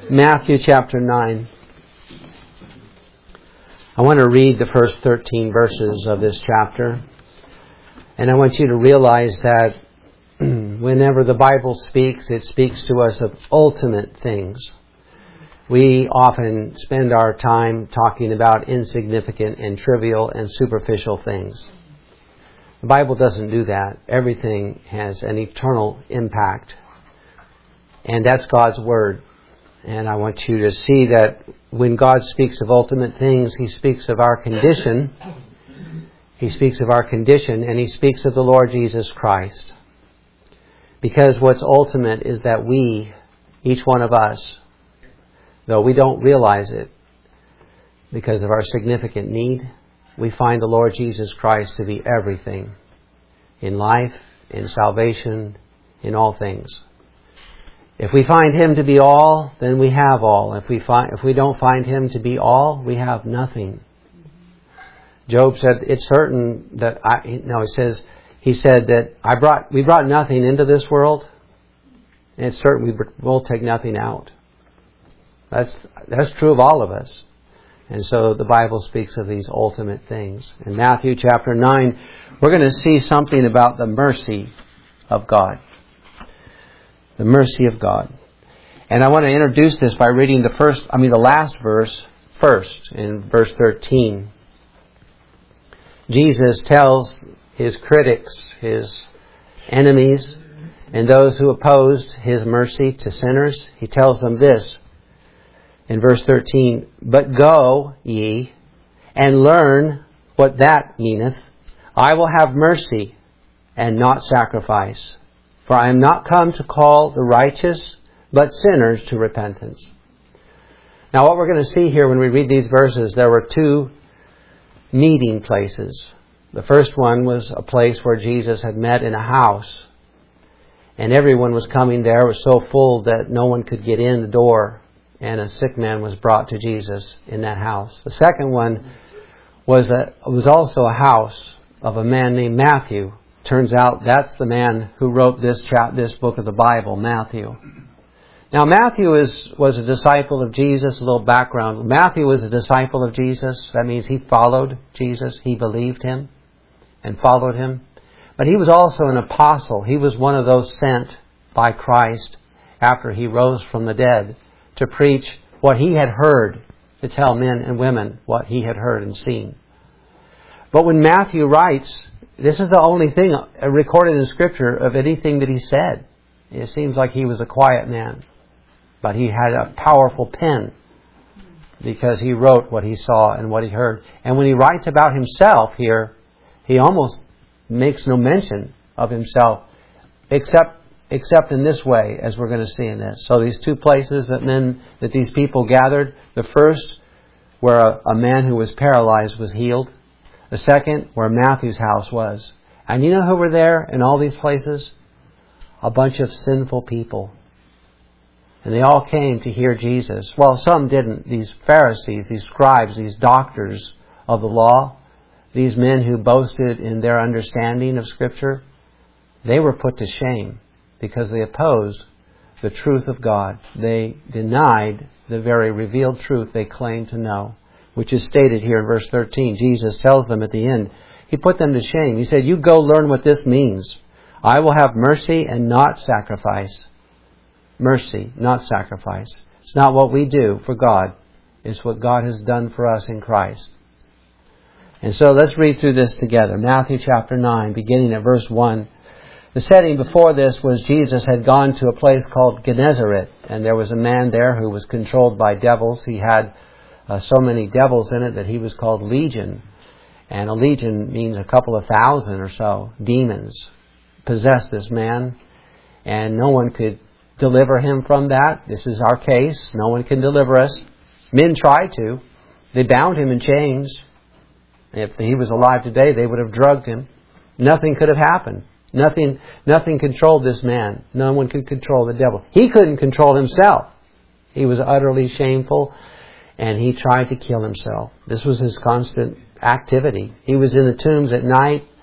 Matthew chapter 9. I want to read the first 13 verses of this chapter. And I want you to realize that whenever the Bible speaks, it speaks to us of ultimate things. We often spend our time talking about insignificant and trivial and superficial things. The Bible doesn't do that. Everything has an eternal impact. And that's God's Word. And I want you to see that when God speaks of ultimate things, He speaks of our condition. He speaks of our condition, and He speaks of the Lord Jesus Christ. Because what's ultimate is that we, each one of us, though we don't realize it because of our significant need, we find the Lord Jesus Christ to be everything in life, in salvation, in all things. If we find Him to be all, then we have all. If we don't find Him to be all, we have nothing. Job said, "It's certain that he said that we brought nothing into this world, and it's certain we will take nothing out." That's true of all of us. And so the Bible speaks of these ultimate things. In Matthew chapter 9, we're going to see something about the mercy of God. The mercy of God. And I want to introduce this by reading the last verse first, in verse 13. Jesus tells His critics, His enemies, and those who opposed His mercy to sinners, He tells them this in verse 13, "But go ye, and learn what that meaneth. I will have mercy, and not sacrifice. For I am not come to call the righteous, but sinners to repentance." Now what we're going to see here when we read these verses, there were two meeting places. The first one was a place where Jesus had met in a house. And everyone was coming there. It was so full that no one could get in the door. And a sick man was brought to Jesus in that house. The second one was also a house of a man named Matthew. Turns out that's the man who wrote this book of the Bible, Matthew. Now Matthew was a disciple of Jesus. A little background. Matthew was a disciple of Jesus. That means he followed Jesus. He believed Him and followed Him. But he was also an apostle. He was one of those sent by Christ after He rose from the dead to preach what He had heard, to tell men and women what He had heard and seen. But when Matthew writes, this is the only thing recorded in Scripture of anything that he said. It seems like he was a quiet man. But he had a powerful pen because he wrote what he saw and what he heard. And when he writes about himself here, he almost makes no mention of himself except in this way, as we're going to see in this. So these two places that these people gathered, the first where a man who was paralyzed was healed. The second, where Matthew's house was. And you know who were there in all these places? A bunch of sinful people. And they all came to hear Jesus. Well, some didn't. These Pharisees, these scribes, these doctors of the law, these men who boasted in their understanding of Scripture, they were put to shame because they opposed the truth of God. They denied the very revealed truth they claimed to know, which is stated here in verse 13. Jesus tells them at the end, He put them to shame. He said, "You go learn what this means. I will have mercy and not sacrifice." Mercy, not sacrifice. It's not what we do for God. It's what God has done for us in Christ. And so let's read through this together. Matthew chapter 9, beginning at verse 1. The setting before this was Jesus had gone to a place called Gennesaret. And there was a man there who was controlled by devils. He had so many devils in it that he was called Legion. And a legion means a couple of thousand or so demons possessed this man. And no one could deliver him from that. This is our case. No one can deliver us. Men tried to. They bound him in chains. If he was alive today, they would have drugged him. Nothing could have happened. Nothing controlled this man. No one could control the devil. He couldn't control himself. He was utterly shameful, and he tried to kill himself. This was his constant activity. He was in the tombs at night,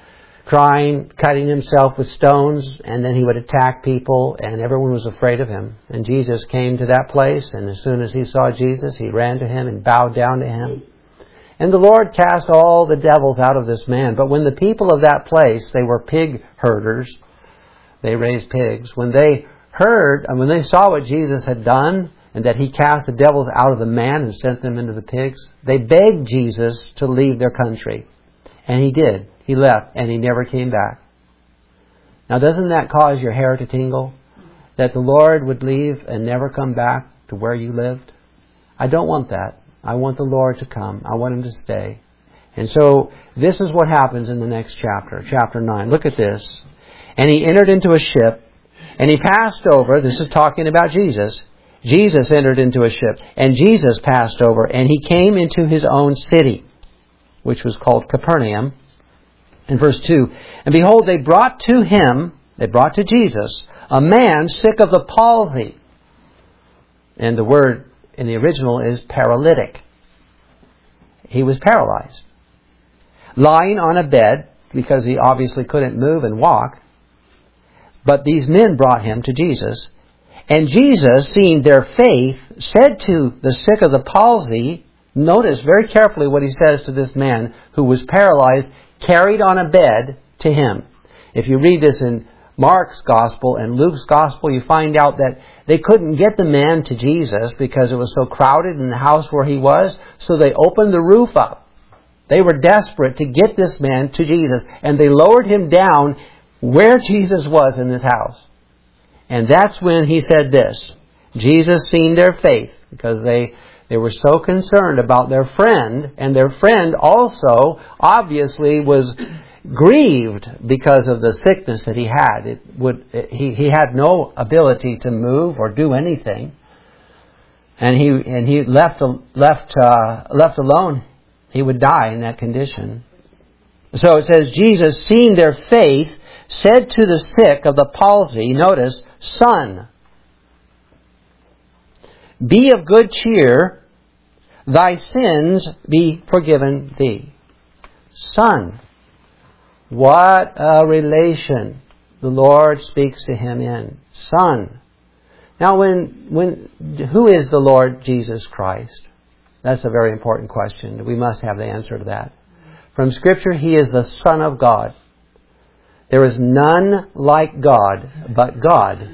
crying, cutting himself with stones, and then he would attack people, and everyone was afraid of him. And Jesus came to that place, and as soon as he saw Jesus, he ran to him and bowed down to him. And the Lord cast all the devils out of this man. But when the people of that place, they were pig herders, they raised pigs, when they heard, and when they saw what Jesus had done, and that he cast the devils out of the man and sent them into the pigs, they begged Jesus to leave their country. And he did. He left, and he never came back. Now, doesn't that cause your hair to tingle? That the Lord would leave and never come back to where you lived? I don't want that. I want the Lord to come. I want Him to stay. And so, this is what happens in the next chapter, chapter 9. Look at this. And he entered into a ship, and he passed over. This is talking about Jesus. Jesus entered into a ship, and Jesus passed over, and he came into his own city, which was called Capernaum. In verse 2, and behold, they brought to Jesus, a man sick of the palsy. And the word in the original is paralytic. He was paralyzed, lying on a bed, because he obviously couldn't move and walk. But these men brought him to Jesus. And Jesus, seeing their faith, said to the sick of the palsy, notice very carefully what he says to this man who was paralyzed, carried on a bed to him. If you read this in Mark's Gospel and Luke's Gospel, you find out that they couldn't get the man to Jesus because it was so crowded in the house where he was, so they opened the roof up. They were desperate to get this man to Jesus, and they lowered him down where Jesus was in this house. And that's when he said this. Jesus, seeing their faith, because they were so concerned about their friend, and their friend also obviously was grieved because of the sickness that he had. He had no ability to move or do anything, and he left alone, he would die in that condition. So it says, Jesus, seeing their faith, said to the sick of the palsy, notice, Son, be of good cheer, thy sins be forgiven thee. Son. What a relation the Lord speaks to him in. Son. Now, who is the Lord Jesus Christ? That's a very important question. We must have the answer to that. From Scripture, He is the Son of God. There is none like God but God.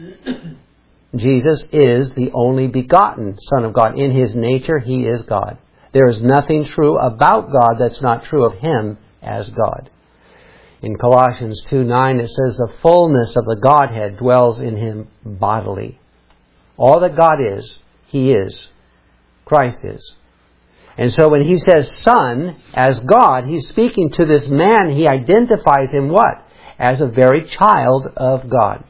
Jesus is the only begotten Son of God. In His nature, He is God. There is nothing true about God that's not true of Him as God. In Colossians 2:9 it says, the fullness of the Godhead dwells in Him bodily. All that God is, He is. Christ is. And so when He says Son, as God, He's speaking to this man. He identifies him what? As a very child of God.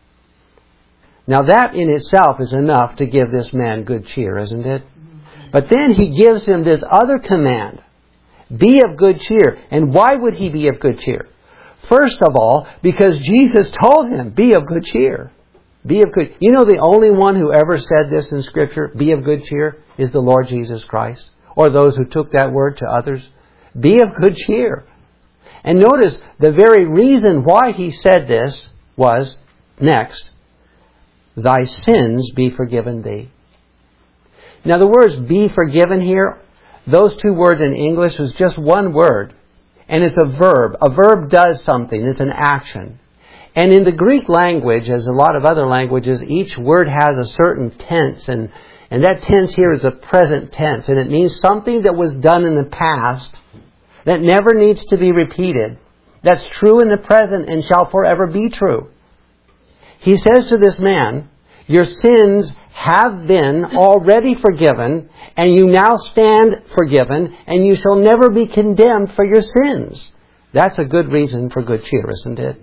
Now that in itself is enough to give this man good cheer, isn't it? But then He gives him this other command. Be of good cheer. And why would he be of good cheer? First of all, because Jesus told him, be of good cheer. Be of good. You know, the only one who ever said this in Scripture, be of good cheer, is the Lord Jesus Christ. Or those who took that word to others. Be of good cheer. And notice, the very reason why He said this was, next, thy sins be forgiven thee. Now the words be forgiven here, those two words in English is just one word. And it's a verb. A verb does something. It's an action. And in the Greek language, as a lot of other languages, each word has a certain tense. And that tense here is a present tense. And it means something that was done in the past that never needs to be repeated. That's true in the present and shall forever be true. He says to this man, your sins have been already forgiven, and you now stand forgiven, and you shall never be condemned for your sins. That's a good reason for good cheer, isn't it?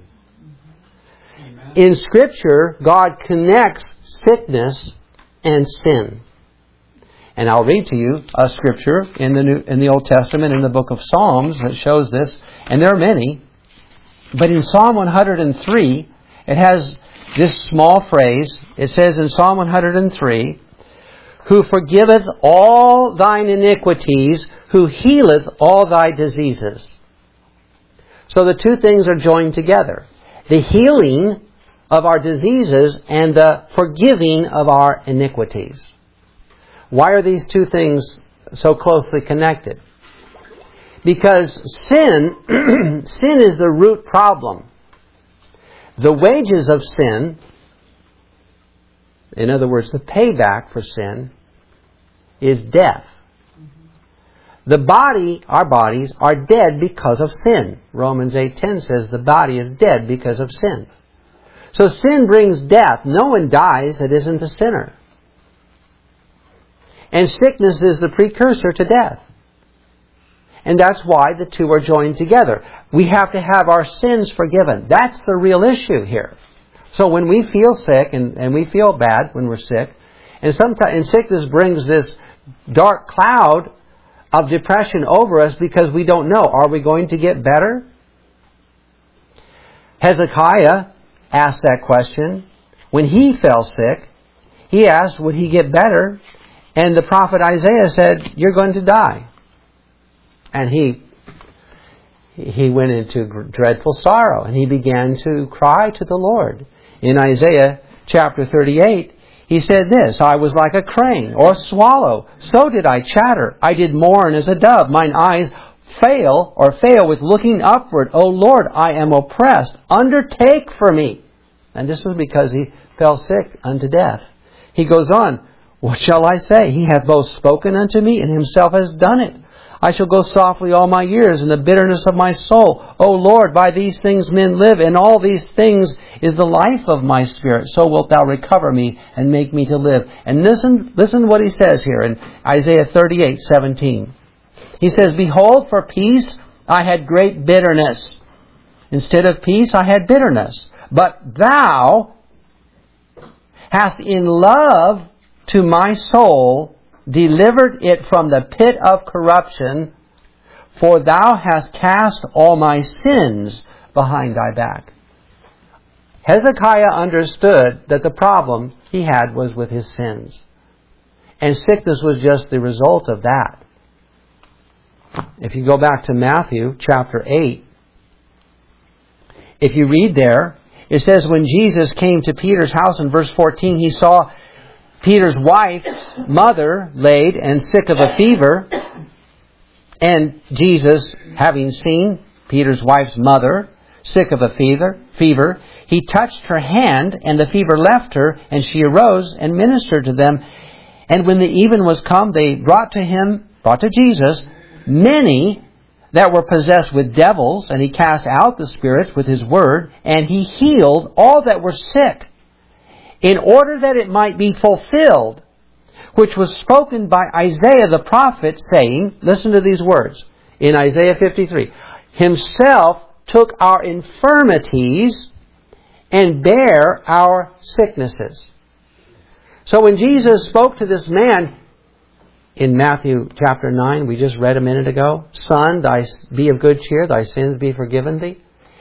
Amen. In Scripture, God connects sickness and sin. And I'll read to you a scripture in the Old Testament, in the book of Psalms, that shows this. And there are many. But in Psalm 103, it has this small phrase. It says in Psalm 103, who forgiveth all thine iniquities, who healeth all thy diseases. So the two things are joined together. The healing of our diseases and the forgiving of our iniquities. Why are these two things so closely connected? Because sin is the root problem. The wages of sin, in other words, the payback for sin, is death. The body, our bodies, are dead because of sin. Romans 8:10 says the body is dead because of sin. So sin brings death. No one dies that isn't a sinner. And sickness is the precursor to death. And that's why the two are joined together. We have to have our sins forgiven. That's the real issue here. So when we feel sick, and we feel bad when we're sick, and sickness brings this dark cloud of depression over us because we don't know. Are we going to get better? Hezekiah asked that question. When he fell sick, he asked, would he get better? And the prophet Isaiah said, you're going to die. And he went into dreadful sorrow, and he began to cry to the Lord. In Isaiah chapter 38, he said this, I was like a crane or a swallow, so did I chatter. I did mourn as a dove. Mine eyes fail with looking upward. O Lord, I am oppressed. Undertake for me. And this was because he fell sick unto death. He goes on, what shall I say? He hath both spoken unto me, and himself has done it. I shall go softly all my years in the bitterness of my soul. O Lord, by these things men live, and all these things is the life of my spirit. So wilt thou recover me and make me to live. And listen to what he says here in Isaiah 38:17. He says, behold, for peace I had great bitterness. Instead of peace I had bitterness. But thou hast in love to my soul delivered it from the pit of corruption, for thou hast cast all my sins behind thy back. Hezekiah understood that the problem he had was with his sins. And sickness was just the result of that. If you go back to Matthew chapter 8, if you read there, it says when Jesus came to Peter's house in verse 14, he saw Peter's wife's mother laid and sick of a fever. And Jesus, having seen Peter's wife's mother sick of a fever, he touched her hand, and the fever left her, and she arose and ministered to them. And when the even was come, they brought to Jesus, many that were possessed with devils, and he cast out the spirits with his word, and he healed all that were sick, in order that it might be fulfilled, which was spoken by Isaiah the prophet, saying, listen to these words, in Isaiah 53, himself took our infirmities and bare our sicknesses. So when Jesus spoke to this man, in Matthew chapter 9, we just read a minute ago, son, be of good cheer, thy sins be forgiven thee.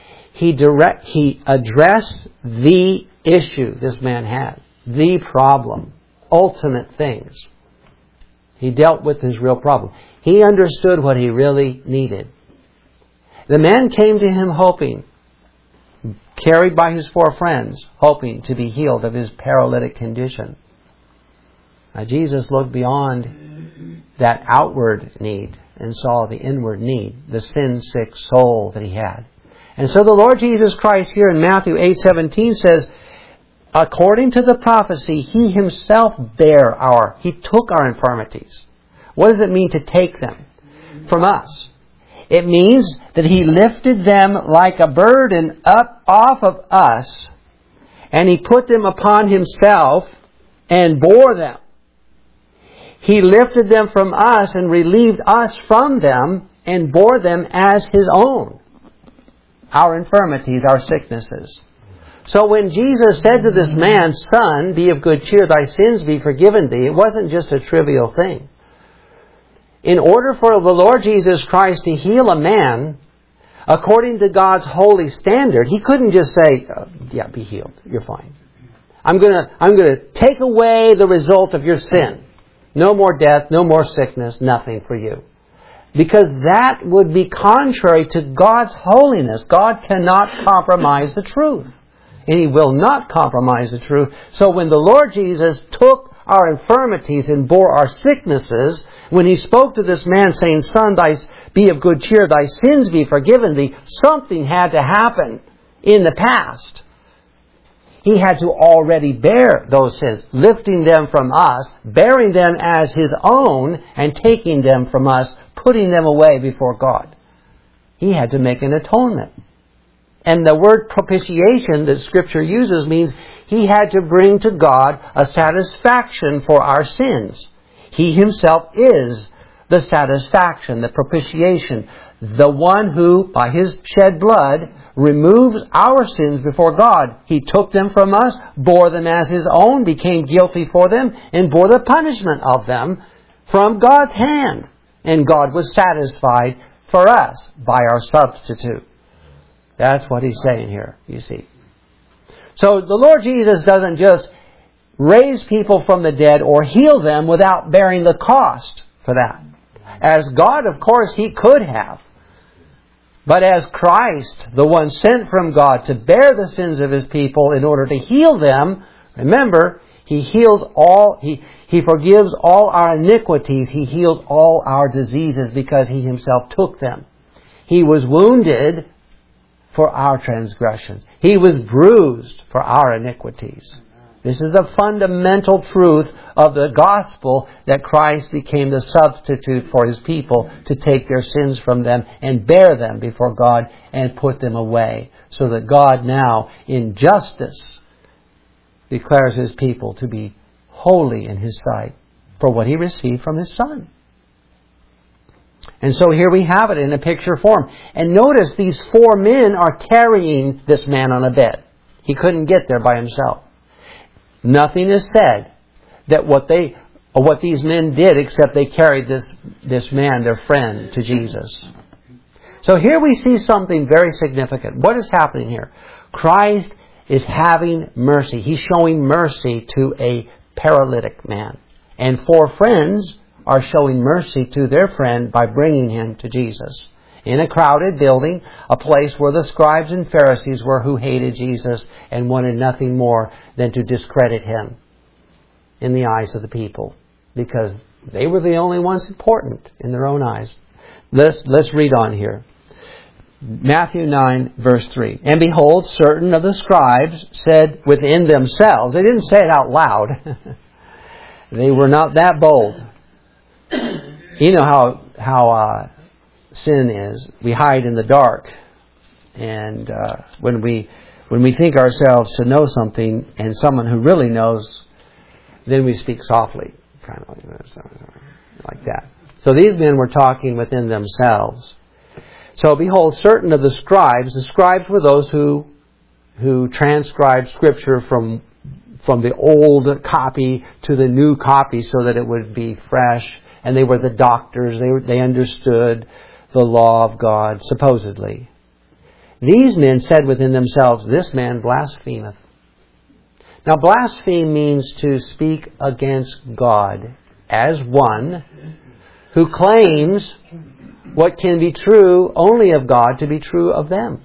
He addressed the issue this man had, the problem, ultimate things. He dealt with his real problem. He understood what he really needed. The man came to him hoping, carried by his 4 friends, hoping to be healed of his paralytic condition. Now Jesus looked beyond that outward need and saw the inward need, the sin-sick soul that he had. And so the Lord Jesus Christ here in Matthew 8:17 says, according to the prophecy, he himself he took our infirmities. What does it mean to take them from us? It means that he lifted them like a burden up off of us, and he put them upon himself and bore them. He lifted them from us and relieved us from them and bore them as his own. Our infirmities, our sicknesses. So when Jesus said to this man, son, be of good cheer, thy sins be forgiven thee, it wasn't just a trivial thing. In order for the Lord Jesus Christ to heal a man, according to God's holy standard, he couldn't just say, yeah, be healed, you're fine. I'm going to take away the result of your sin. No more death, no more sickness, nothing for you. Because that would be contrary to God's holiness. God cannot compromise the truth. And He will not compromise the truth. So when the Lord Jesus took our infirmities and bore our sicknesses, when He spoke to this man saying, Son, be of good cheer, thy sins be forgiven thee, something had to happen in the past. He had to already bear those sins, lifting them from us, bearing them as His own, and taking them from us, putting them away before God. He had to make an atonement. And the word propitiation that Scripture uses means He had to bring to God a satisfaction for our sins. He Himself is the satisfaction, the propitiation, the one who, by His shed blood, removes our sins before God. He took them from us, bore them as His own, became guilty for them, and bore the punishment of them from God's hand. And God was satisfied for us by our substitute. That's what He's saying here, you see. So the Lord Jesus doesn't just raise people from the dead or heal them without bearing the cost for that. As God, of course, He could have. But as Christ, the one sent from God to bear the sins of His people in order to heal them, remember, He heals all, He forgives all our iniquities. He heals all our diseases because He Himself took them. He was wounded for our transgressions. He was bruised for our iniquities. This is the fundamental truth of the gospel, that Christ became the substitute for His people to take their sins from them and bear them before God and put them away, so that God now, in justice, declares His people to be holy in His sight for what He received from His Son. And so here we have it in a picture form. And notice these 4 men are carrying this man on a bed. He couldn't get there by himself. Nothing is said that what these men did, except they carried this man, their friend, to Jesus. So here we see something very significant. What is happening here? Christ is having mercy. He's showing mercy to a paralytic man. And 4 friends are showing mercy to their friend by bringing him to Jesus. In a crowded building, a place where the scribes and Pharisees were, who hated Jesus and wanted nothing more than to discredit Him in the eyes of the people, because they were the only ones important in their own eyes. Let's read on here. Matthew 9, verse 3. And behold, certain of the scribes said within themselves, they didn't say it out loud. They were not that bold. You know how sin is. We hide in the dark, and when we think ourselves to know something, and someone who really knows, then we speak softly, kind of like that. So these men were talking within themselves. So behold, certain of the scribes were those who transcribed Scripture from the old copy to the new copy so that it would be fresh. And they were the doctors. They understood the law of God, supposedly. These men said within themselves, this man blasphemeth. Now, blaspheme means to speak against God as one who claims what can be true only of God to be true of them.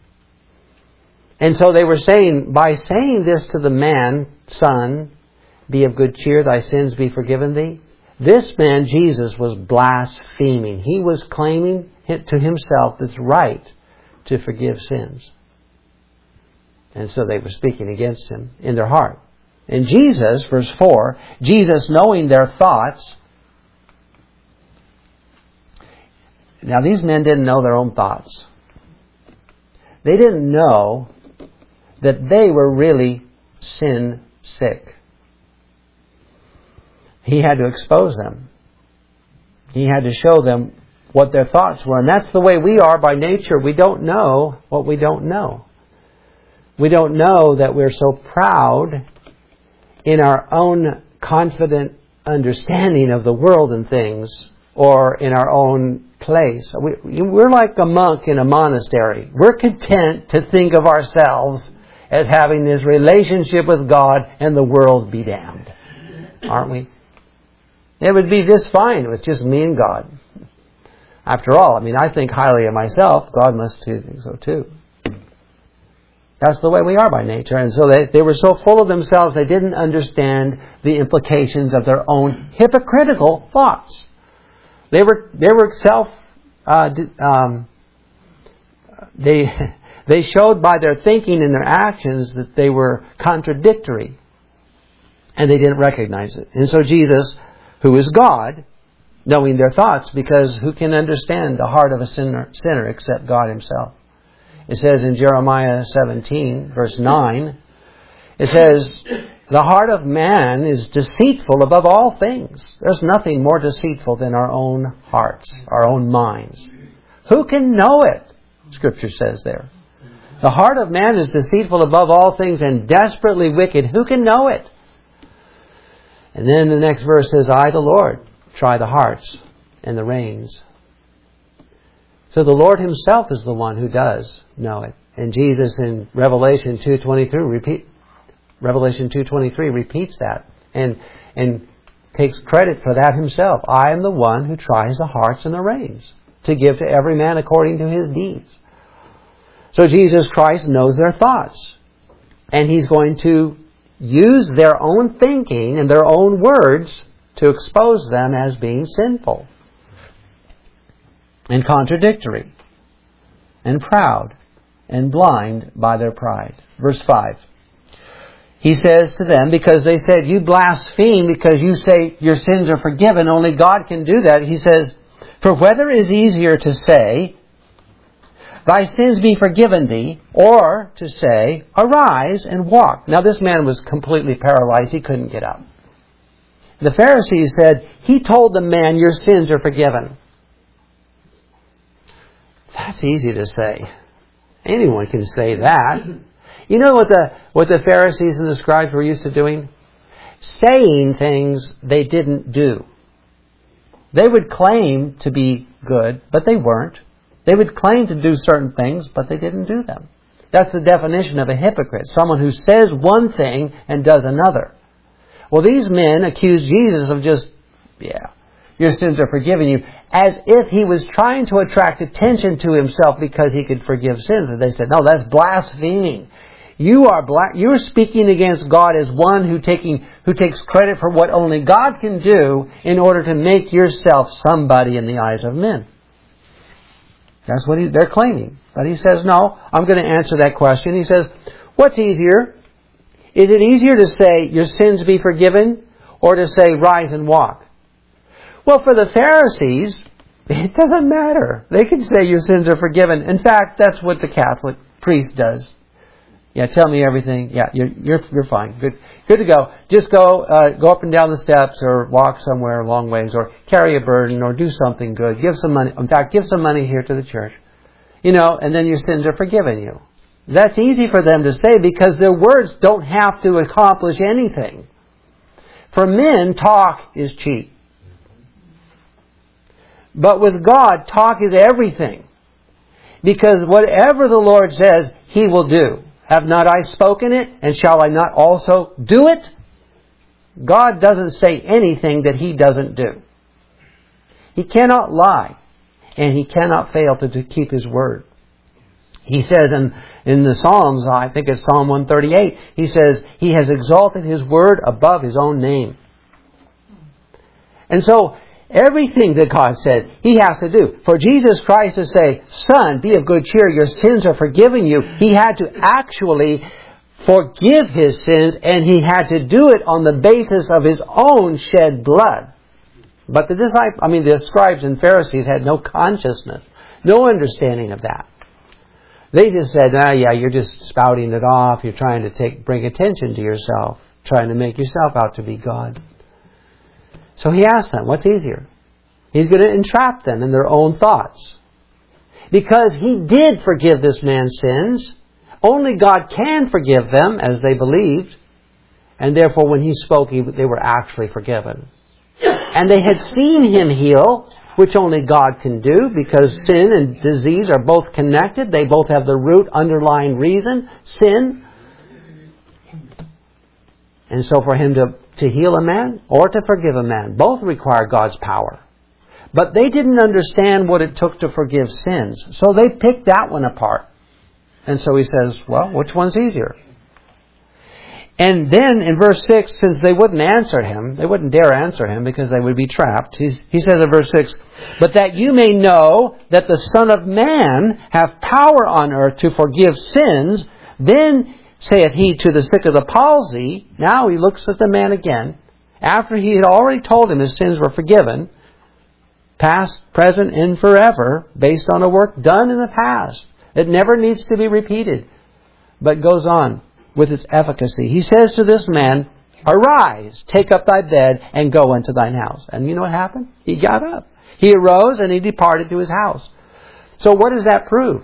And so they were saying, by saying this to the man, Son, be of good cheer, thy sins be forgiven thee. This man, Jesus, was blaspheming. He was claiming to himself this right to forgive sins. And so they were speaking against Him in their heart. And Jesus, verse 4, Jesus, knowing their thoughts. Now these men didn't know their own thoughts. They didn't know that they were really sin sick. He had to expose them. He had to show them what their thoughts were. And that's the way we are by nature. We don't know what we don't know. We don't know that we're so proud in our own confident understanding of the world and things, or in our own place. We're like a monk in a monastery. We're content to think of ourselves as having this relationship with God and the world be damned. Aren't we? It would be just fine with just me and God. After all, I think highly of myself. God must think so too. That's the way we are by nature. And so they were so full of themselves, they didn't understand the implications of their own hypocritical thoughts. They were they showed by their thinking and their actions that they were contradictory. And they didn't recognize it. And so Jesus, who is God, knowing their thoughts, because who can understand the heart of a sinner except God Himself? It says in Jeremiah 17, verse 9, it says, the heart of man is deceitful above all things. There's nothing more deceitful than our own hearts, our own minds. Who can know it? Scripture says there. The heart of man is deceitful above all things and desperately wicked. Who can know it? And then the next verse says, I, the Lord, try the hearts and the reins. So the Lord Himself is the one who does know it. And Jesus in Revelation 2:23 repeats that and takes credit for that Himself. I am the one who tries the hearts and the reins to give to every man according to his deeds. So Jesus Christ knows their thoughts. And He's going to use their own thinking and their own words to expose them as being sinful and contradictory and proud and blind by their pride. Verse 5. He says to them, because they said, you blaspheme because you say your sins are forgiven, only God can do that. He says, for whether it is easier to say, thy sins be forgiven thee, or to say, arise and walk. Now this man was completely paralyzed. He couldn't get up. The Pharisees said, he told the man, your sins are forgiven. That's easy to say. Anyone can say that. You know what the Pharisees and the scribes were used to doing? Saying things they didn't do. They would claim to be good, but they weren't. They would claim to do certain things, but they didn't do them. That's the definition of a hypocrite. Someone who says one thing and does another. Well, these men accused Jesus of just, your sins are forgiven you, as if He was trying to attract attention to Himself because He could forgive sins. And they said, no, that's blaspheming. You're speaking against God as one who takes credit for what only God can do in order to make yourself somebody in the eyes of men. That's what they're claiming. But He says, no, I'm going to answer that question. He says, what's easier? Is it easier to say, your sins be forgiven, or to say, rise and walk? Well, for the Pharisees, it doesn't matter. They can say your sins are forgiven. In fact, that's what the Catholic priest does. Tell me everything. You're fine. Good to go. Just go up and down the steps, or walk somewhere a long ways, or carry a burden, or do something good. Give some money. In fact, give some money here to the church. And then your sins are forgiven you. That's easy for them to say because their words don't have to accomplish anything. For men, talk is cheap. But with God, talk is everything. Because whatever the Lord says, He will do. Have not I spoken it, and shall I not also do it? God doesn't say anything that He doesn't do. He cannot lie, and He cannot fail to keep His word. He says in the Psalms, I think it's Psalm 138, He says, He has exalted His word above His own name. And so, everything that God says, He has to do. For Jesus Christ to say, Son, be of good cheer, your sins are forgiven you, He had to actually forgive His sins, and He had to do it on the basis of His own shed blood. But the scribes and Pharisees had no consciousness, no understanding of that. They just said, you're just spouting it off, you're trying to bring attention to yourself, trying to make yourself out to be God. So He asked them, what's easier? He's going to entrap them in their own thoughts. Because He did forgive this man's sins. Only God can forgive them, as they believed. And therefore, when He spoke, they were actually forgiven. And they had seen Him heal, which only God can do, because sin and disease are both connected. They both have the root underlying reason, sin. And so for Him to heal a man or to forgive a man, both require God's power. But they didn't understand what it took to forgive sins. So they picked that one apart. And so he says, well, which one's easier? And then in verse 6, since they wouldn't answer him, they wouldn't dare answer him because they would be trapped. He says in verse 6, but that you may know that the Son of Man hath power on earth to forgive sins, then saith he to the sick of the palsy. Now he looks at the man again. After he had already told him his sins were forgiven, past, present, and forever, based on a work done in the past. It never needs to be repeated, but goes on with its efficacy. He says to this man, arise, take up thy bed, and go into thine house. And you know what happened? He got up. He arose and he departed to his house. So what does that prove?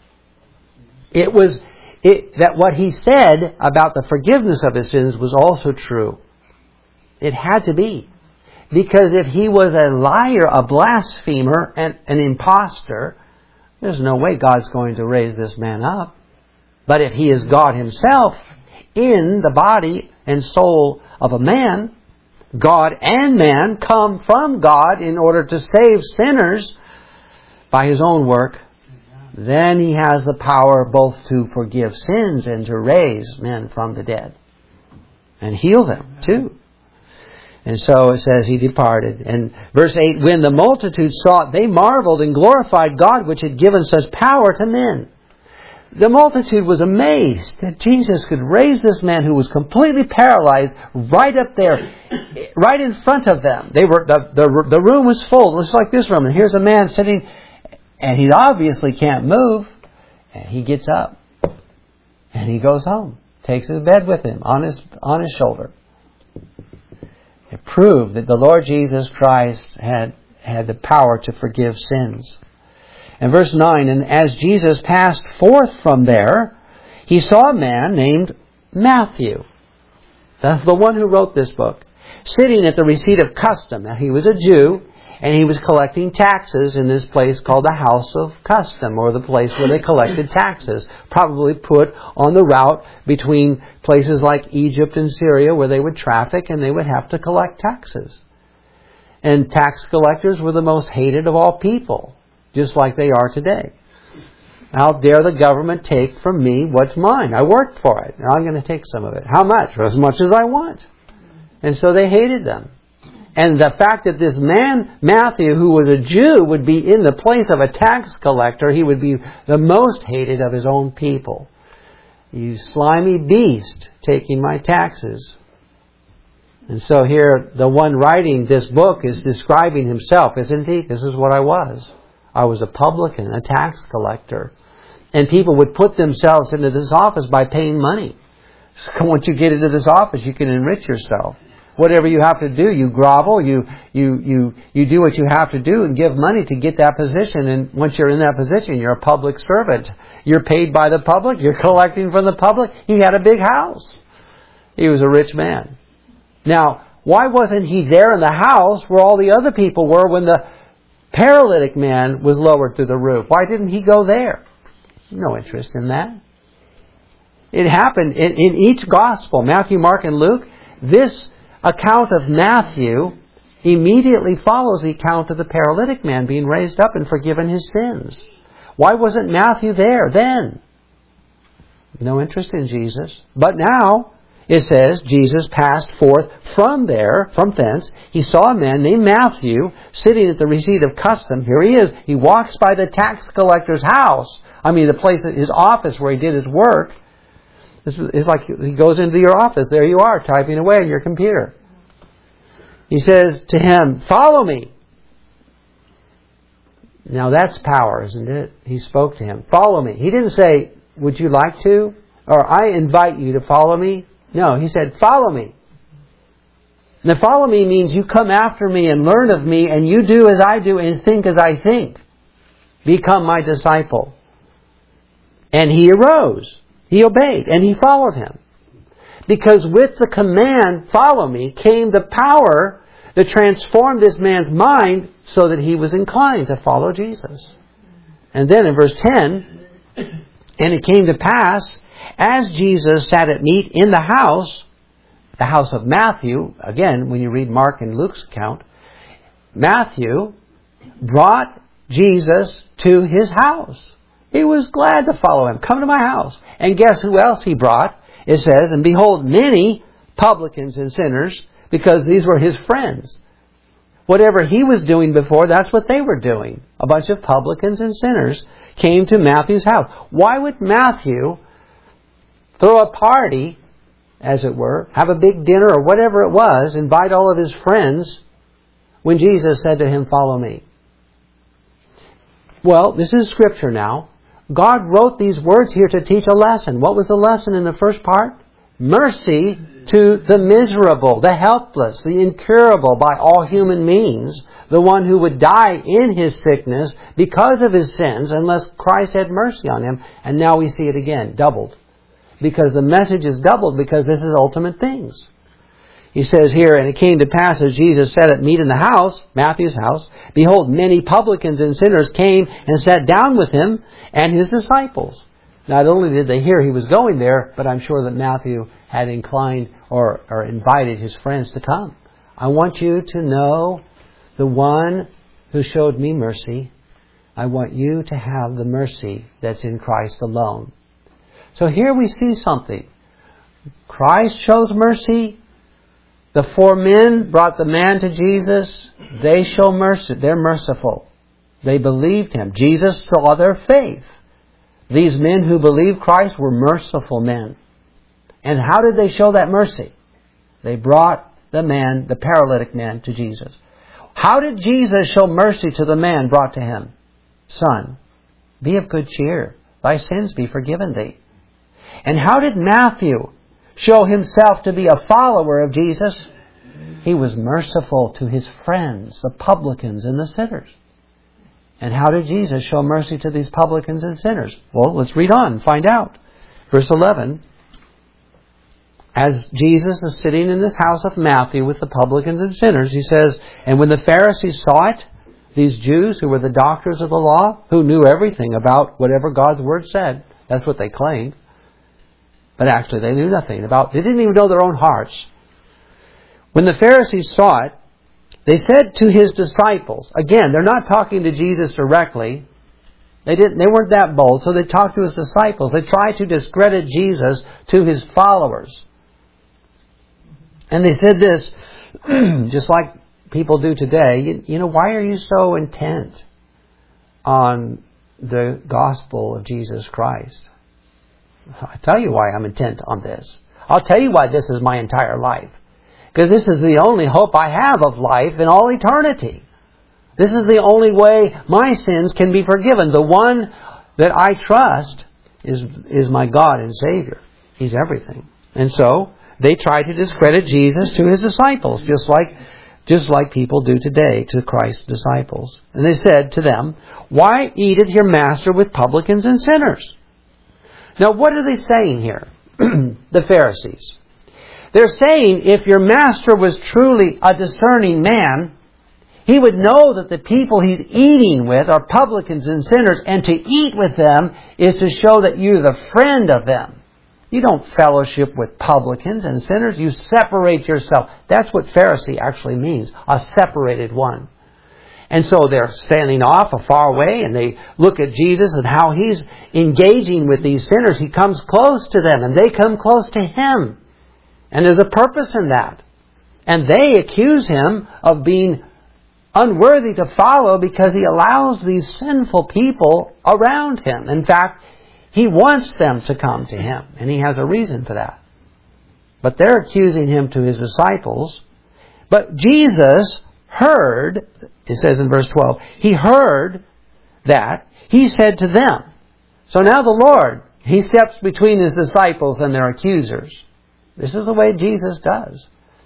That what he said about the forgiveness of his sins was also true. It had to be. Because if he was a liar, a blasphemer, and an imposter, there's no way God's going to raise this man up. But if he is God himself in the body and soul of a man, God and man come from God in order to save sinners by his own work, then he has the power both to forgive sins and to raise men from the dead and heal them too. And so it says he departed. And verse 8, when the multitude saw it, they marveled and glorified God which had given such power to men. The multitude was amazed that Jesus could raise this man who was completely paralyzed right up there, right in front of them. The room was full, just like this room. And here's a man sitting, and he obviously can't move. And he gets up, and he goes home, takes his bed with him on his shoulder. It proved that the Lord Jesus Christ had the power to forgive sins. And verse 9, and as Jesus passed forth from there, he saw a man named Matthew. That's the one who wrote this book. Sitting at the receipt of custom. Now he was a Jew, and he was collecting taxes in this place called the House of Custom, or the place where they collected taxes. Probably put on the route between places like Egypt and Syria where they would traffic and they would have to collect taxes. And tax collectors were the most hated of all people, just like they are today. How dare the government take from me what's mine? I worked for it. Now I'm going to take some of it. How much? As much as I want. And so they hated them. And the fact that this man, Matthew, who was a Jew, would be in the place of a tax collector, he would be the most hated of his own people. You slimy beast, taking my taxes. And so here, the one writing this book is describing himself, isn't he? This is what I was. I was a publican, a tax collector. And people would put themselves into this office by paying money. So once you get into this office, you can enrich yourself. Whatever you have to do, you grovel, you do what you have to do and give money to get that position. And once you're in that position, you're a public servant. You're paid by the public. You're collecting from the public. He had a big house. He was a rich man. Now, why wasn't he there in the house where all the other people were when the paralytic man was lowered through the roof? Why didn't he go there? No interest in that. It happened in each gospel, Matthew, Mark, and Luke. This account of Matthew immediately follows the account of the paralytic man being raised up and forgiven his sins. Why wasn't Matthew there then? No interest in Jesus. But now, it says, Jesus passed forth from thence. He saw a man named Matthew sitting at the receipt of custom. Here he is. He walks by the tax collector's house. The place, his office where he did his work. It's like he goes into your office. There you are, typing away on your computer. He says to him, follow me. Now that's power, isn't it? He spoke to him. Follow me. He didn't say, would you like to? Or I invite you to follow me. No, he said, follow me. Now follow me means you come after me and learn of me and you do as I do and think as I think. Become my disciple. And he arose. He obeyed and he followed him. Because with the command, follow me, came the power that transformed this man's mind so that he was inclined to follow Jesus. And then in verse 10, and it came to pass, as Jesus sat at meat in the house of Matthew, again, when you read Mark and Luke's account, Matthew brought Jesus to his house. He was glad to follow him. Come to my house. And guess who else he brought? It says, and behold, many publicans and sinners, because these were his friends. Whatever he was doing before, that's what they were doing. A bunch of publicans and sinners came to Matthew's house. Why would Matthew throw a party, as it were, have a big dinner or whatever it was, invite all of his friends, when Jesus said to him, follow me? Well, this is Scripture now. God wrote these words here to teach a lesson. What was the lesson in the first part? Mercy to the miserable, the helpless, the incurable by all human means, the one who would die in his sickness because of his sins unless Christ had mercy on him. And now we see it again, doubled. Because the message is doubled, because this is ultimate things. He says here, and it came to pass as Jesus sat at meat in the house, Matthew's house, behold, many publicans and sinners came and sat down with him and his disciples. Not only did they hear he was going there, but I'm sure that Matthew had inclined or invited his friends to come. I want you to know the one who showed me mercy. I want you to have the mercy that's in Christ alone. So here we see something. Christ shows mercy. The 4 men brought the man to Jesus. They show mercy. They're merciful. They believed him. Jesus saw their faith. These men who believed Christ were merciful men. And how did they show that mercy? They brought the man, the paralytic man, to Jesus. How did Jesus show mercy to the man brought to him? Son, be of good cheer. Thy sins be forgiven thee. And how did Matthew show himself to be a follower of Jesus? He was merciful to his friends, the publicans and the sinners. And how did Jesus show mercy to these publicans and sinners? Well, let's read on and find out. Verse 11. As Jesus is sitting in this house of Matthew with the publicans and sinners, he says, and when the Pharisees saw it, these Jews who were the doctors of the law, who knew everything about whatever God's Word said, that's what they claimed. But actually they knew nothing about, they didn't even know their own hearts. When the Pharisees saw it, they said to his disciples, again, they're not talking to Jesus directly. They weren't that bold, so they talked to his disciples. They tried to discredit Jesus to his followers. And they said this, just like people do today, you know, why are you so intent on the gospel of Jesus Christ? I'll tell you why I'm intent on this. I'll tell you why this is my entire life. Because this is the only hope I have of life in all eternity. This is the only way my sins can be forgiven. The one that I trust is my God and Savior. He's everything. And so they tried to discredit Jesus to his disciples, just like people do today to Christ's disciples. And they said to them, why eateth your master with publicans and sinners? Now what are they saying here? The Pharisees. They're saying if your master was truly a discerning man, he would know that the people he's eating with are publicans and sinners, and to eat with them is to show that you're the friend of them. You don't fellowship with publicans and sinners. You separate yourself. That's what Pharisee actually means, a separated one. And so they're standing off far away, and they look at Jesus and how he's engaging with these sinners. He comes close to them, and they come close to him. And there's a purpose in that. And they accuse him of being unworthy to follow because he allows these sinful people around him. In fact, he wants them to come to him, and he has a reason for that. But they're accusing him to his disciples. But Jesus heard, it says in verse 12, he heard that. He said to them. So now the Lord, he steps between his disciples and their accusers. This is the way Jesus does.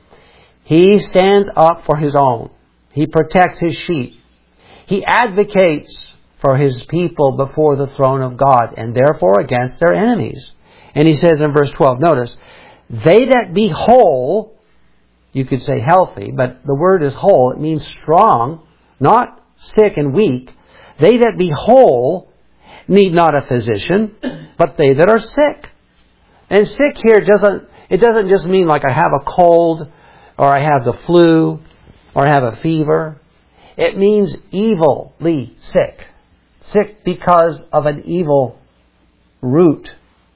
He stands up for his own. He protects his sheep. He advocates for his people before the throne of God, and therefore against their enemies. And he says in verse 12, notice, they that be whole, you could say healthy, but the word is whole. It means strong, not sick and weak. They that be whole need not a physician, but they that are sick. And sick here doesn't just mean like I have a cold, or I have the flu, or I have a fever. It means evilly sick. Sick because of an evil root.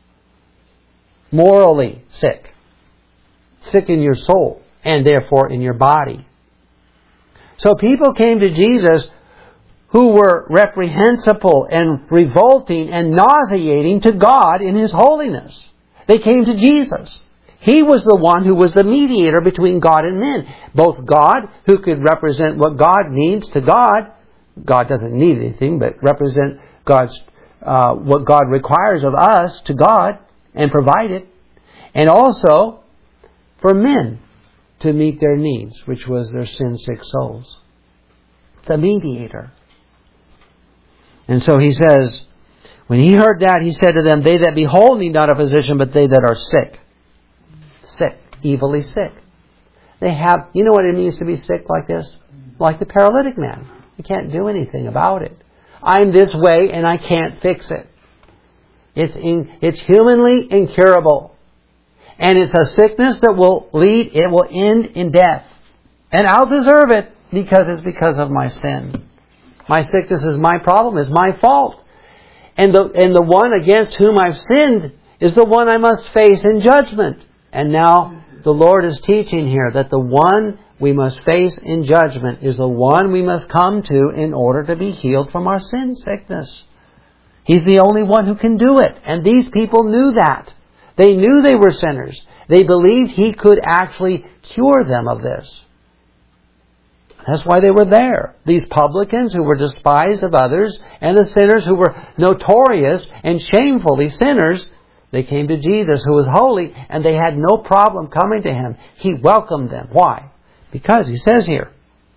Morally sick. Sick in your soul and therefore in your body. So people came to Jesus who were reprehensible and revolting and nauseating to God in His holiness. They came to Jesus. He was the one who was the mediator between God and men. Both God, who could represent what God needs to God. God doesn't need anything, but represent God's what God requires of us to God and provide it. And also for men to meet their needs, which was their sin-sick souls. The mediator. And so He says, when He heard that, He said to them, they that behold need not a physician, but they that are sick. Sick. Evilly sick. They have, you know what it means to be sick like this? Like the paralytic man. You can't do anything about it. I'm this way and I can't fix it. It's humanly incurable. And it's a sickness that will end in death. And I'll deserve it because it's because of my sin. My sickness is my problem, is my fault. And the one against whom I've sinned is the one I must face in judgment. And now the Lord is teaching here that the one we must face in judgment is the one we must come to in order to be healed from our sin sickness. He's the only one who can do it. And these people knew that. They knew they were sinners. They believed He could actually cure them of this. That's why they were there. These publicans who were despised of others and the sinners who were notorious and shamefully sinners, they came to Jesus who was holy and they had no problem coming to Him. He welcomed them. Why? Because He says here,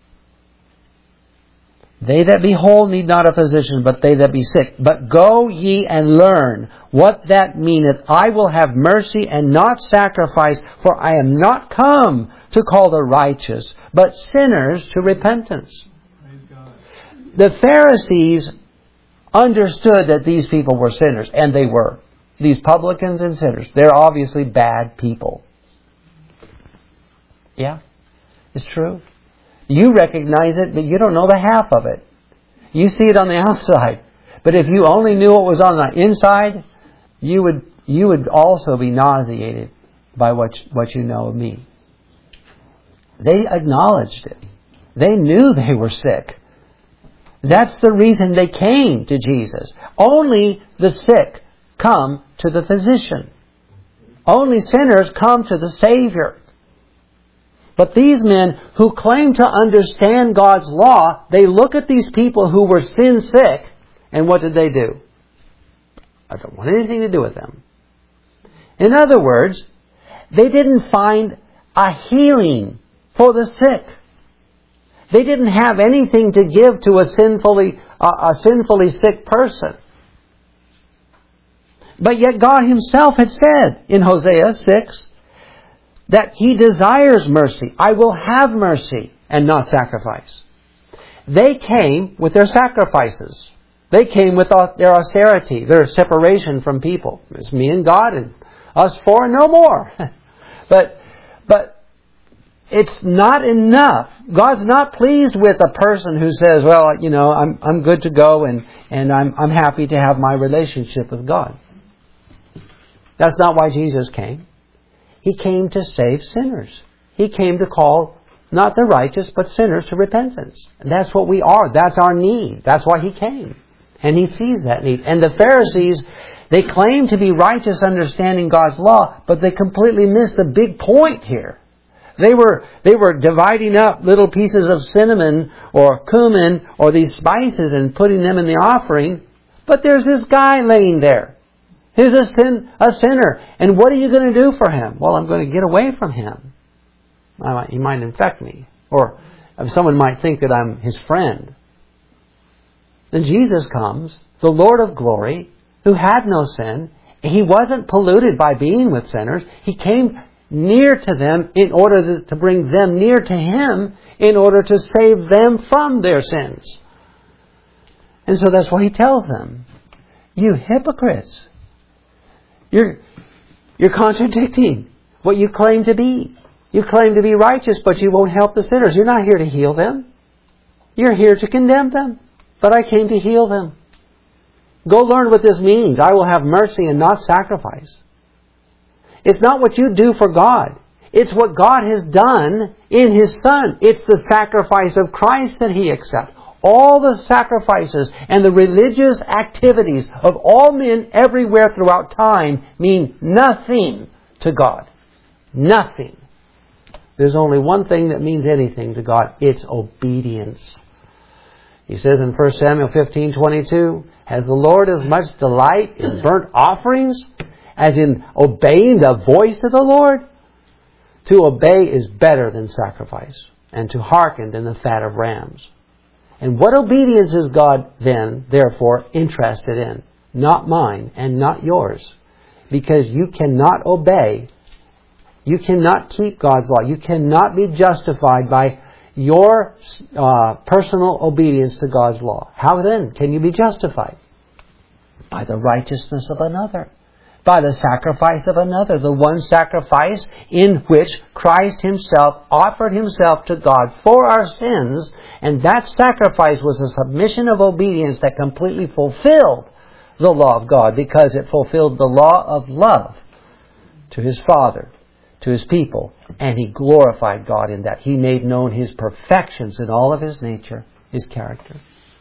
they that behold need not a physician, but they that be sick. But go ye and learn what that meaneth. I will have mercy and not sacrifice, for I am not come to call the righteous, but sinners to repentance. Praise God. The Pharisees understood that these people were sinners, and they were. These publicans and sinners. They're obviously bad people. Yeah, it's true. You recognize it, but you don't know the half of it. You see it on the outside. But if you only knew what was on the inside, you would also be nauseated by what you know of me. They acknowledged it. They knew they were sick. That's the reason they came to Jesus. Only the sick come to the physician. Only sinners come to the Savior. But these men who claim to understand God's law, they look at these people who were sin sick, and what did they do? I don't want anything to do with them. In other words, they didn't find a healing for the sick. They didn't have anything to give to a sinfully sick person. But yet God Himself had said in Hosea 6, that He desires mercy. I will have mercy and not sacrifice. They came with their sacrifices. They came with their austerity, their separation from people. It's me and God and us four and no more. But it's not enough. God's not pleased with a person who says, well, you know, I'm good to go and I'm happy to have my relationship with God. That's not why Jesus came. He came to save sinners. He came to call not the righteous, but sinners to repentance. And that's what we are. That's our need. That's why He came. And He sees that need. And the Pharisees, they claim to be righteous understanding God's law, but they completely missed the big point here. They were dividing up little pieces of cinnamon or cumin or these spices and putting them in the offering. But there's this guy laying there. He's a sinner. And what are you going to do for him? Well, I'm going to get away from him. He might infect me. Or someone might think that I'm his friend. Then Jesus comes, the Lord of glory, who had no sin. He wasn't polluted by being with sinners. He came near to them in order to bring them near to Him in order to save them from their sins. And so that's what He tells them. You hypocrites. You're contradicting what you claim to be. You claim to be righteous, but you won't help the sinners. You're not here to heal them. You're here to condemn them, but I came to heal them. Go learn what this means. I will have mercy and not sacrifice. It's not what you do for God. It's what God has done in His Son. It's the sacrifice of Christ that He accepts. All the sacrifices and the religious activities of all men everywhere throughout time mean nothing to God. Nothing. There's only one thing that means anything to God. It's obedience. He says in 1 Samuel 15:22, has the Lord as much delight in burnt offerings as in obeying the voice of the Lord? To obey is better than sacrifice, and to hearken than the fat of rams. And what obedience is God then, therefore, interested in? Not mine and not yours. Because you cannot obey. You cannot keep God's law. You cannot be justified by your personal obedience to God's law. How then can you be justified? By the righteousness of another. By the sacrifice of another. The one sacrifice in which Christ Himself offered Himself to God for our sins. And that sacrifice was a submission of obedience that completely fulfilled the law of God, because it fulfilled the law of love to His Father, to His people, and He glorified God in that. He made known His perfections in all of His nature, His character.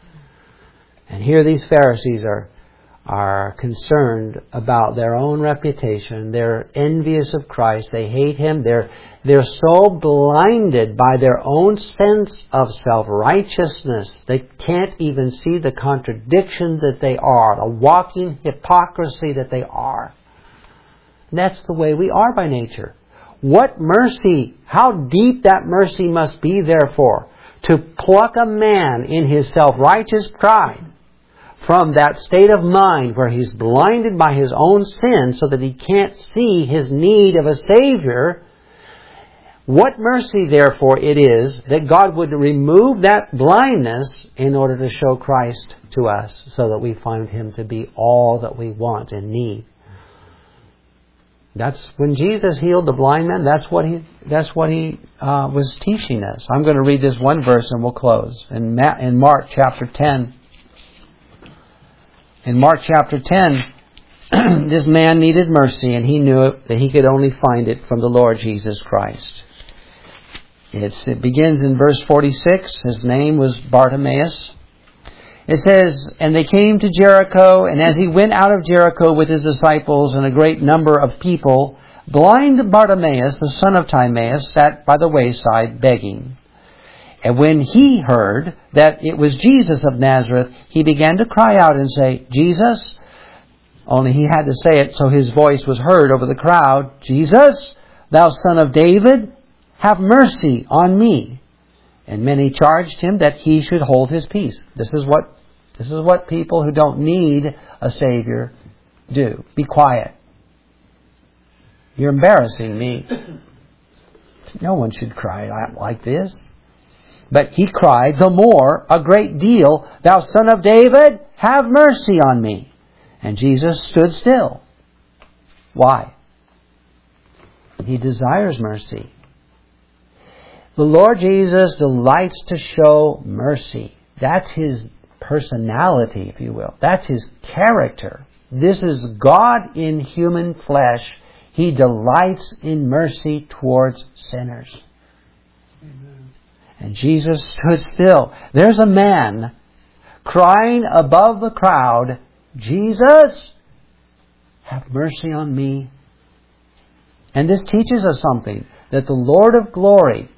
And here these Pharisees are concerned about their own reputation. They're envious of Christ. They hate Him. They're so blinded by their own sense of self-righteousness. They can't even see the contradiction that they are, the walking hypocrisy that they are. And that's the way we are by nature. What mercy, how deep that mercy must be, therefore, to pluck a man in his self-righteous pride from that state of mind where he's blinded by his own sin so that he can't see his need of a Savior. What mercy, therefore, it is that God would remove that blindness in order to show Christ to us so that we find Him to be all that we want and need. That's when Jesus healed the blind man. That's what he was teaching us. I'm going to read this one verse and we'll close. In Mark chapter 10. In Mark chapter 10, this man needed mercy, and he knew that he could only find it from the Lord Jesus Christ. It begins in verse 46. His name was Bartimaeus. It says, and they came to Jericho, and as he went out of Jericho with his disciples and a great number of people, blind Bartimaeus, the son of Timaeus, sat by the wayside begging. And when he heard that it was Jesus of Nazareth, he began to cry out and say, Jesus, only he had to say it so his voice was heard over the crowd, Jesus, thou son of David, have mercy on me. And many charged him that he should hold his peace. This is what people who don't need a Savior do. Be quiet. You're embarrassing me. No one should cry out like this. But he cried the more a great deal, thou son of David, have mercy on me. And Jesus stood still. Why? He desires mercy. The Lord Jesus delights to show mercy. That's His personality, if you will. That's His character. This is God in human flesh. He delights in mercy towards sinners. Amen. And Jesus stood still. There's a man crying above the crowd, Jesus, have mercy on me. And this teaches us something, that the Lord of glory,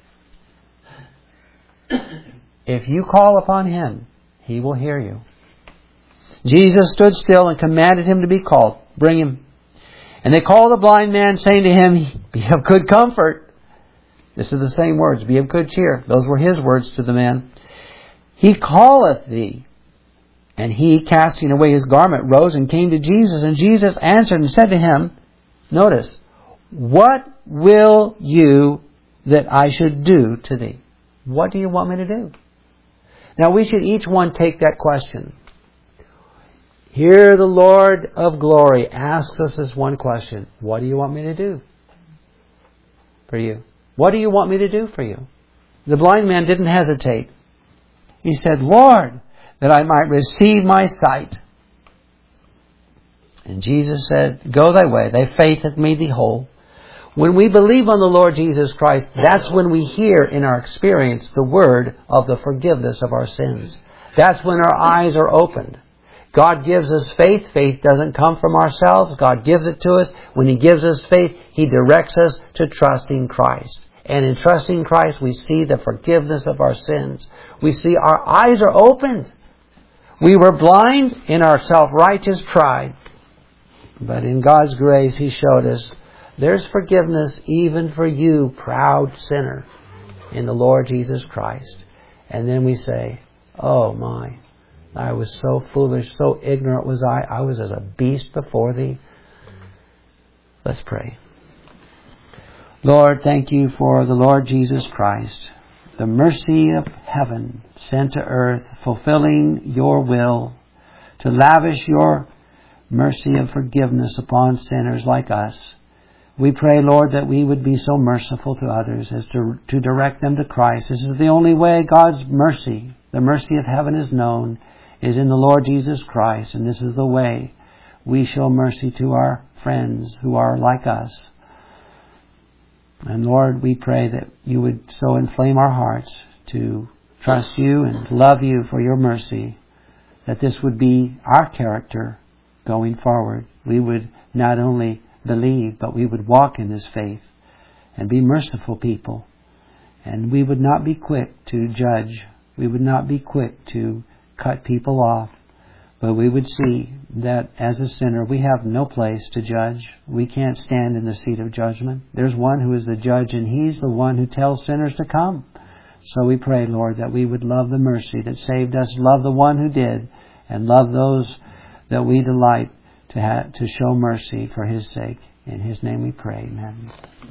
if you call upon Him, He will hear you. Jesus stood still and commanded him to be called. Bring him. And they called the blind man, saying to him, be of good comfort. This is the same words, be of good cheer. Those were his words to the man. He calleth thee. And he, casting away his garment, rose and came to Jesus. And Jesus answered and said to him, notice, what will you that I should do to thee? What do you want me to do? Now we should each one take that question. Here the Lord of glory asks us this one question. What do you want me to do for you? What do you want me to do for you? The blind man didn't hesitate. He said, Lord, that I might receive my sight. And Jesus said, go thy way, thy faith hath made thee whole. When we believe on the Lord Jesus Christ, that's when we hear in our experience the word of the forgiveness of our sins. That's when our eyes are opened. God gives us faith. Faith doesn't come from ourselves. God gives it to us. When He gives us faith, He directs us to trusting Christ. And in trusting Christ, we see the forgiveness of our sins. We see our eyes are opened. We were blind in our self-righteous pride. But in God's grace, He showed us there's forgiveness even for you, proud sinner, in the Lord Jesus Christ. And then we say, oh my, I was so foolish, so ignorant was I. I was as a beast before Thee. Let's pray. Lord, thank You for the Lord Jesus Christ, the mercy of heaven sent to earth, fulfilling Your will, to lavish Your mercy and forgiveness upon sinners like us. We pray, Lord, that we would be so merciful to others as to direct them to Christ. This is the only way God's mercy, the mercy of heaven is known, is in the Lord Jesus Christ. And this is the way we show mercy to our friends who are like us. And Lord, we pray that You would so inflame our hearts to trust You and love You for Your mercy, that this would be our character going forward. We would not only believe, but we would walk in this faith and be merciful people. And we would not be quick to judge. We would not be quick to cut people off. But we would see that as a sinner, we have no place to judge. We can't stand in the seat of judgment. There's one who is the judge, and He's the one who tells sinners to come. So we pray, Lord, that we would love the mercy that saved us, love the one who did, and love those that we delight to show mercy for His sake. In His name we pray. Amen.